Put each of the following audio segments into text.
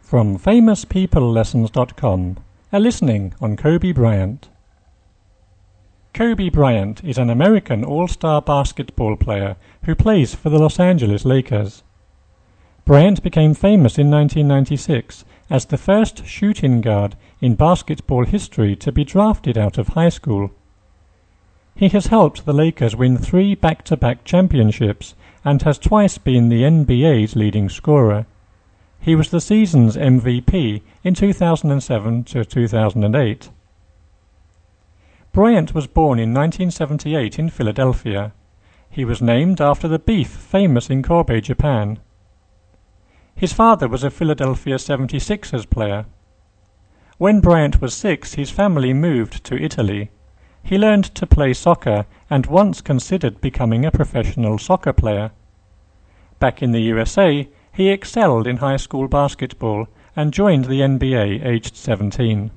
From FamousPeopleLessons.com, a listening on Kobe Bryant. Kobe Bryant is an American all-star basketball player who plays for the Los Angeles Lakers. Bryant became famous in 1996 as the first shooting guard in basketball history to be drafted out of high school. He has helped the Lakers win 3 back-to-back championships and has twice been the NBA's leading scorer. He was the season's MVP in 2007 to 2008. Bryant was born in 1978 in Philadelphia. He was named after the beef famous in Kobe, Japan. His father was a Philadelphia 76ers player. When Bryant was 6, his family moved to Italy. He learned to play soccer and once considered becoming a professional soccer player. Back in the USA, he excelled in high school basketball and joined the NBA aged 17.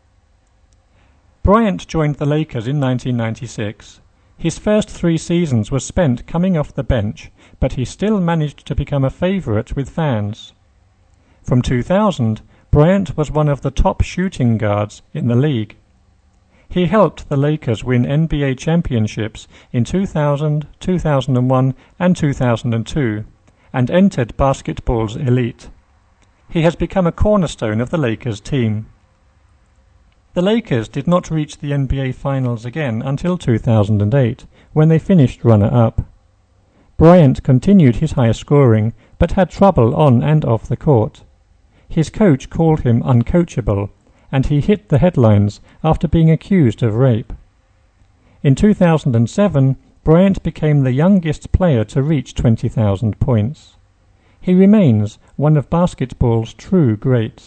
Bryant joined the Lakers in 1996. His first 3 seasons were spent coming off the bench, but he still managed to become a favorite with fans. From 2000, Bryant was one of the top shooting guards in the league. He helped the Lakers win NBA championships in 2000, 2001, and 2002. And entered basketball's elite. He has become a cornerstone of the Lakers team. The Lakers did not reach the NBA Finals again until 2008, when they finished runner-up. Bryant continued his high scoring, but had trouble on and off the court. His coach called him uncoachable, and he hit the headlines after being accused of rape. In 2007, Bryant became the youngest player to reach 20,000 points. He remains one of basketball's true greats.